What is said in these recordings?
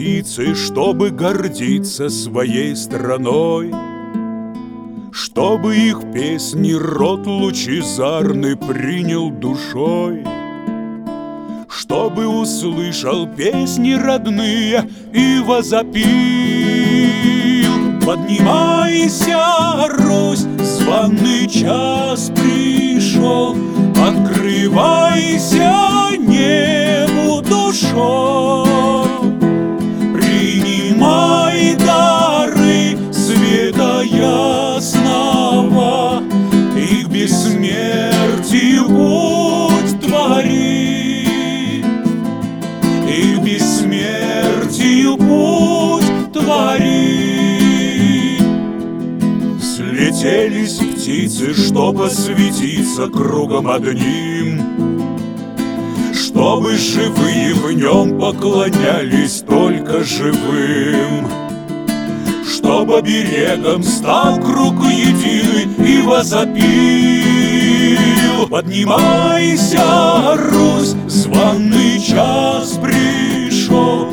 птицы, чтобы гордиться своей страной, чтобы их песни рот лучезарный принял душой, чтобы услышал песни родные и возопил: поднимайся, Русь, званый час пришел, открывайся небу душой, принимай дары света ясного, и к бессмертию путь твори, и к бессмертию путь твори. Слетелись птицы, чтоб осветиться кругом одним, чтобы живые в нем поклонялись только живым, чтобы оберегом стал круг единый и возопил: поднимайся, Русь, званый час пришел,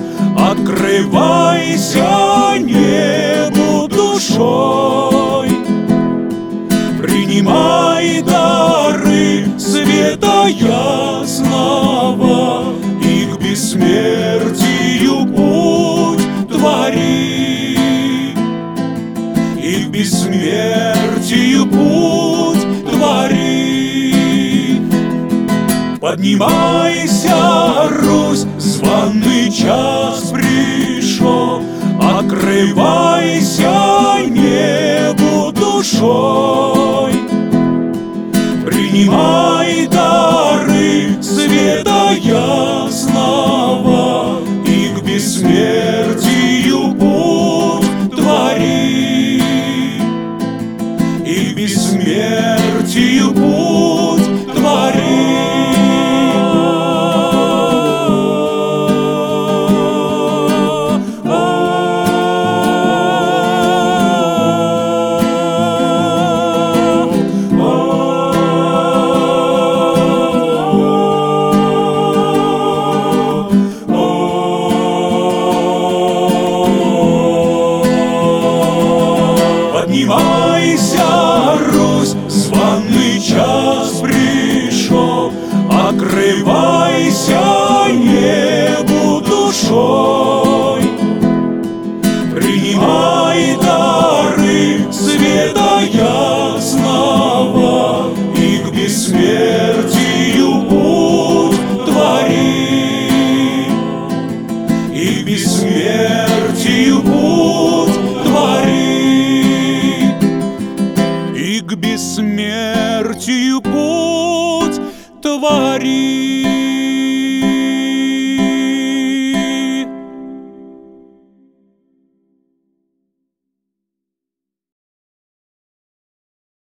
открывайся небу душой, принимай дары света ясного, и к бессмертию путь твори, и к бессмертию путь твори. Поднимайся, Русь, званый час пришел, открывайся небу душой, принимай дары света ясного, и к бессмертию путь твори, и к бессмертию путь твори. Поднимайся, Русь, званый час пришел, открывайся небу душой, принимай дары света ясного, и к бессмертию путь твори, и к бессмертию путь твори, и к бессмертию путь твори.